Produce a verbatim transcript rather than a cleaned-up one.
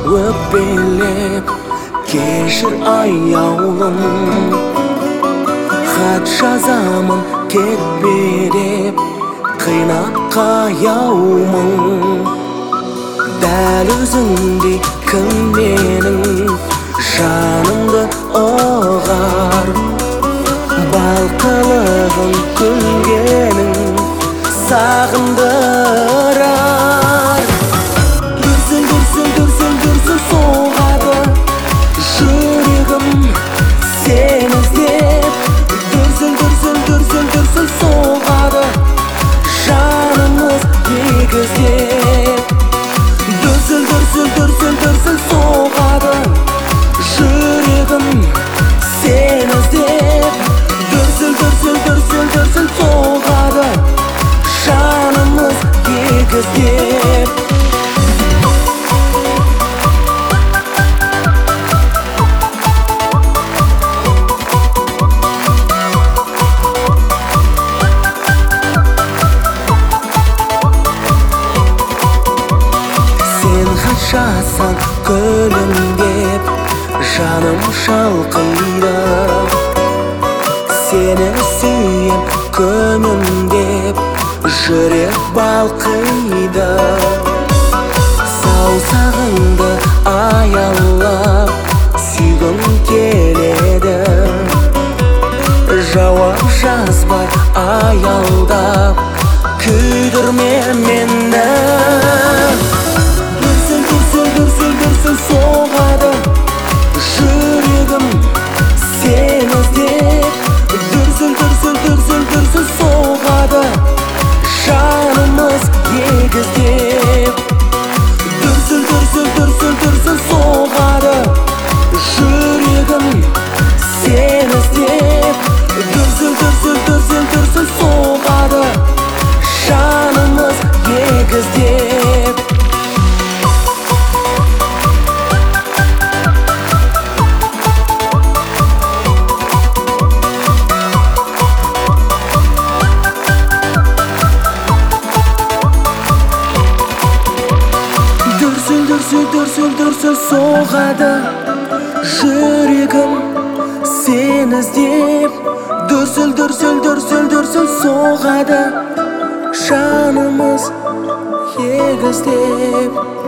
öpelep keşir ayağım. Xat жазамын кетпе деп қинап қаяумын. Дәл өзіңдей кім менің жанымды ұғар, балқылығын күлгенің сағындырар. Дүрсіл дүрсіл дүрсіл дүрсіл соғады жүрегім сені іздеп. Дүрсіл дүрсіл дүрсіл дүрсіл соғады жанымыз егіздеп. Дүрсіл дүрсіл дүрсіл дүрсіл соғады жүрегім сені іздеп. Дүрсіл дүрсіл дүрсіл дүрсіл соғады жанымыз егіздеп. Жазсаң күлімдеп жаным шалқиды, сені сүйем күнімдеп жүрек балқиды. Саусағыңды аялап сүйгім келеді, жауап жазбай аялдап күйдірме мені. Дүрсіл дүрсіл соғады жүрегім сені іздеп. Дүрсіл дүрсіл дүрсіл дүрсіл соғады жанымыз егіздеп. Дүрсіл дүрсіл дүрсіл дүрсіл соғады жүрегім сені іздеп. Дүрсіл дүрсіл дүрсіл дүрсіл соғады жанымыз егіздеп. Дүрсіл дүрсіл дүрсіл соғады жүрегім сені іздеп. Дүрсіл дүрсіл дүрсіл дүрсіл соғады жанымыз егіздеп.